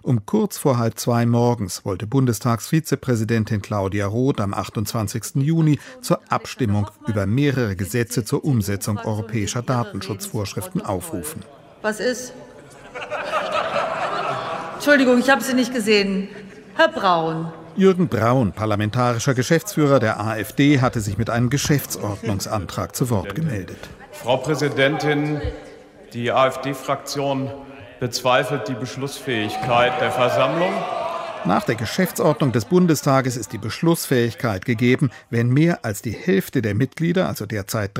Um kurz vor 1:30 morgens wollte Bundestagsvizepräsidentin Claudia Roth am 28. Juni zur Abstimmung über mehrere Gesetze zur Umsetzung europäischer Datenschutzvorschriften aufrufen. Was ist? Entschuldigung, ich habe Sie nicht gesehen. Herr Braun. Jürgen Braun, parlamentarischer Geschäftsführer der AfD, hatte sich mit einem Geschäftsordnungsantrag zu Wort gemeldet. Frau Präsidentin, die AfD-Fraktion bezweifelt die Beschlussfähigkeit der Versammlung. Nach der Geschäftsordnung des Bundestages ist die Beschlussfähigkeit gegeben, wenn mehr als die Hälfte der Mitglieder, also derzeit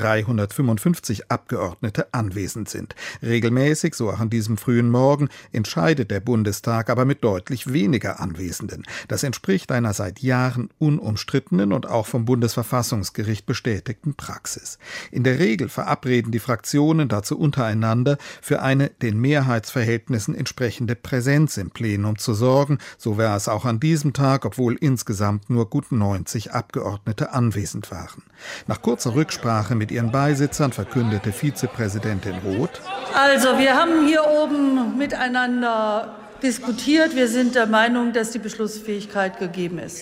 355 Abgeordnete, anwesend sind. Regelmäßig, so auch an diesem frühen Morgen, entscheidet der Bundestag aber mit deutlich weniger Anwesenden. Das entspricht einer seit Jahren unumstrittenen und auch vom Bundesverfassungsgericht bestätigten Praxis. In der Regel verabreden die Fraktionen dazu untereinander, für eine den Mehrheitsverhältnissen entsprechende Präsenz im Plenum zu sorgen, so war es auch an diesem Tag, obwohl insgesamt nur gut 90 Abgeordnete anwesend waren. Nach kurzer Rücksprache mit ihren Beisitzern verkündete Vizepräsidentin Roth: Also, wir haben hier oben miteinander diskutiert. Wir sind der Meinung, dass die Beschlussfähigkeit gegeben ist.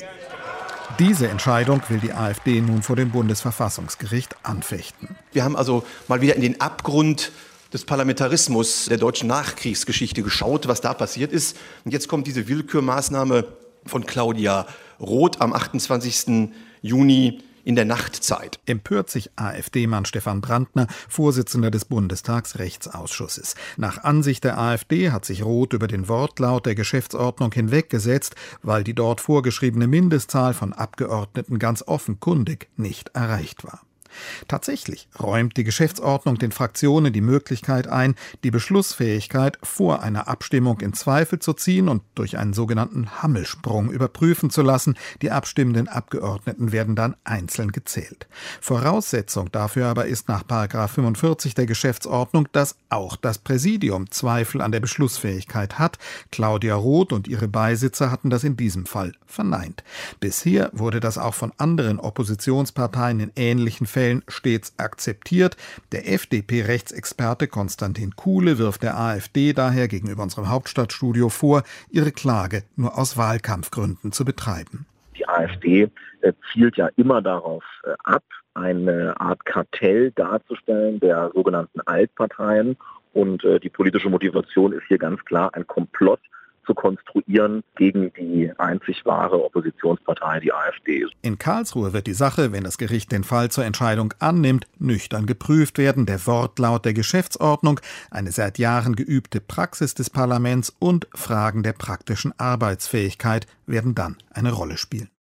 Diese Entscheidung will die AfD nun vor dem Bundesverfassungsgericht anfechten. Wir haben also mal wieder in den Abgrund des Parlamentarismus der deutschen Nachkriegsgeschichte geschaut, was da passiert ist. Und jetzt kommt diese Willkürmaßnahme von Claudia Roth am 28. Juni in der Nachtzeit. Empört sich AfD-Mann Stefan Brandner, Vorsitzender des Bundestagsrechtsausschusses. Nach Ansicht der AfD hat sich Roth über den Wortlaut der Geschäftsordnung hinweggesetzt, weil die dort vorgeschriebene Mindestzahl von Abgeordneten ganz offenkundig nicht erreicht war. Tatsächlich räumt die Geschäftsordnung den Fraktionen die Möglichkeit ein, die Beschlussfähigkeit vor einer Abstimmung in Zweifel zu ziehen und durch einen sogenannten Hammelsprung überprüfen zu lassen. Die abstimmenden Abgeordneten werden dann einzeln gezählt. Voraussetzung dafür aber ist nach § 45 der Geschäftsordnung, dass auch das Präsidium Zweifel an der Beschlussfähigkeit hat. Claudia Roth und ihre Beisitzer hatten das in diesem Fall verneint. Bisher wurde das auch von anderen Oppositionsparteien in ähnlichen Fällen stets akzeptiert. Der FDP-Rechtsexperte Konstantin Kuhle wirft der AfD daher gegenüber unserem Hauptstadtstudio vor, ihre Klage nur aus Wahlkampfgründen zu betreiben. Die AfD zielt ja immer darauf ab, eine Art Kartell darzustellen der sogenannten Altparteien. Und die politische Motivation ist hier ganz klar ein Komplott zu konstruieren gegen die einzig wahre Oppositionspartei, die AfD. In Karlsruhe wird die Sache, wenn das Gericht den Fall zur Entscheidung annimmt, nüchtern geprüft werden. Der Wortlaut der Geschäftsordnung, eine seit Jahren geübte Praxis des Parlaments und Fragen der praktischen Arbeitsfähigkeit werden dann eine Rolle spielen.